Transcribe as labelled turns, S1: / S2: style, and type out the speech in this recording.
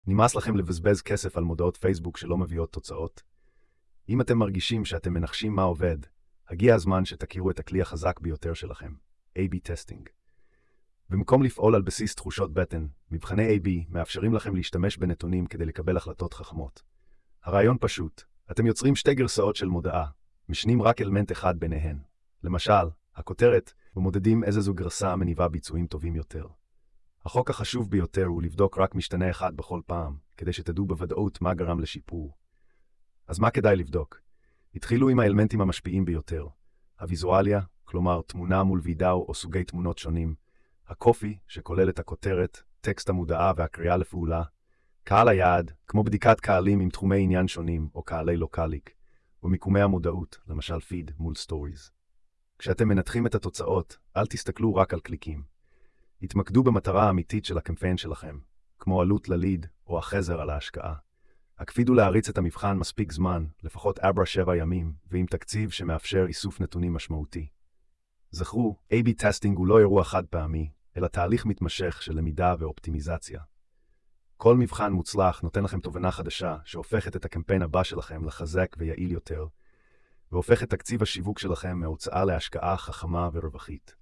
S1: נמאס לכם לבזבז כסף על מודעות פייסבוק שלא מביאות תוצאות? אם אתם מרגישים שאתם מנחשים מה עובד, הגיע הזמן שתכירו את הכלי החזק ביותר שלכם, A/B טסטינג. במקום לפעול על בסיס תחושות בטן, מבחני A/B מאפשרים לכם להשתמש בנתונים כדי לקבל החלטות חכמות. הרעיון פשוט, אתם יוצרים שתי גרסאות של מודעה, משנים רק אלמנט אחד ביניהן. למשל, הכותרת, ומודדים איזה זו גרסה מניבה ביצועים טובים יותר. החוק החשוב ביותר הוא לבדוק רק משתנה אחד בכל פעם, כדי שתדעו בוודאות מה גרם לשיפור. אז מה כדאי לבדוק? התחילו עם האלמנטים המשפיעים ביותר. הוויזואליה, כלומר תמונה מול וידאו או סוגי תמונות שונים. הקופי, שכולל את הכותרת, טקסט המודעה והקריאה לפעולה. קהל היעד, כמו בדיקת קהלים עם תחומי עניין שונים או קהלי לוקליק. ומיקומי המודעות, למשל פיד מול סטוריז. כשאתם מנתחים את התוצאות, אל תסתכלו רק על קליקים. התמקדו במטרה האמיתית של הקמפיין שלכם, כמו עלות לליד או החזר על ההשקעה. הקפידו להריץ את המבחן מספיק זמן, לפחות 7 ימים, ועם תקציב שמאפשר איסוף נתונים משמעותי. זכרו, A/B טסטינג הוא לא אירוע חד פעמי, אלא תהליך מתמשך של למידה ואופטימיזציה. כל מבחן מוצלח נותן לכם תובנה חדשה שהופכת את הקמפיין הבא שלכם לחזק ויעיל יותר, והופך את תקציב השיווק שלכם מהוצאה להשקעה חכמה ורווחית.